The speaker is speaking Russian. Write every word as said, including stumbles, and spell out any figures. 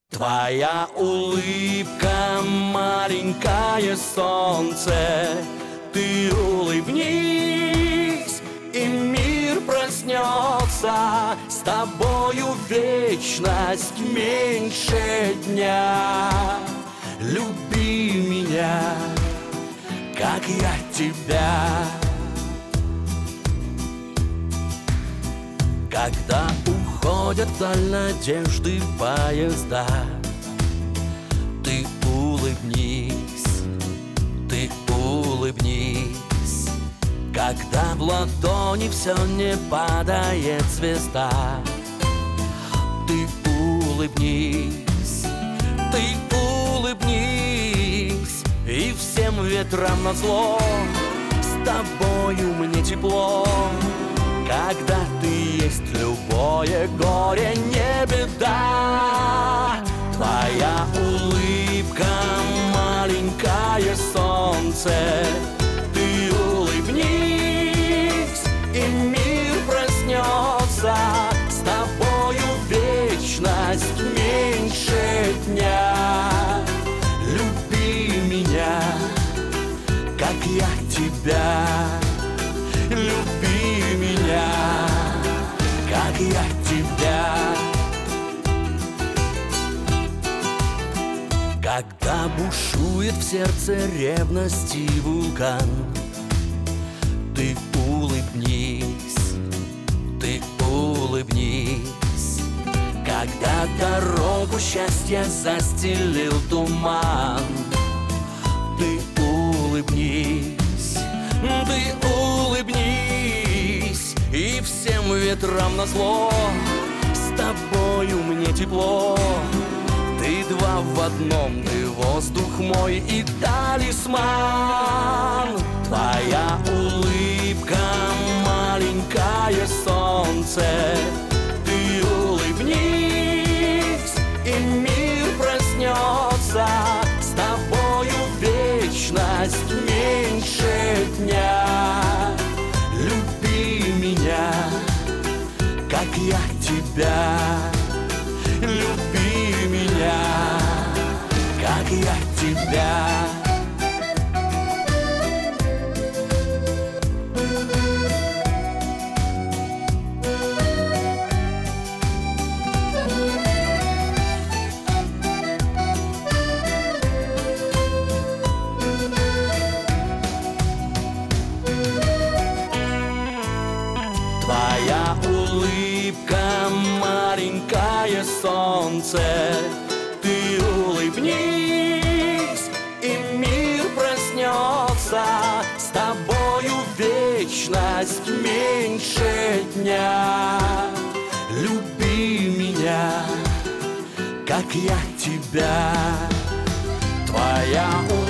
Твоя улыбка, маленькое солнце, ты улыбнись, и мир проснется. С тобою вечность меньше дня. Люби меня, как я тебя. Когда уходят вдаль надежды поезда, ты улыбнись, ты улыбнись. Когда в ладони все не падает звезда, ты улыбнись, ты улыбнись. И всем ветрам назло с тобою мне тепло. Когда ты есть, любое горе не беда. Твоя улыбка, маленькое солнце, ты улыбнись, и мир проснется. С тобою вечность меньше дня. Люби меня, как я тебя. Люби меня, как я тебя. Когда бушует в сердце ревности вулкан, ты улыбнись, ты улыбнись. Когда дорогу счастья застелил туман, ты улыбнись, ты улыбнись. И всем ветрам назло с тобою мне тепло. Ты два в одном, ты воздух мой и талисман. Твоя улыбка, маленькое солнце, ты улыбнись, и мир проснется. С тобою вечность меньше дня. Люби меня, как я тебя. Люби меня, как я тебя. Твоя улыбка, маленькое солнце, ты улыбнись, и мир проснется. С тобою вечность меньше дня. Люби меня, как я тебя. Твоя улыбка,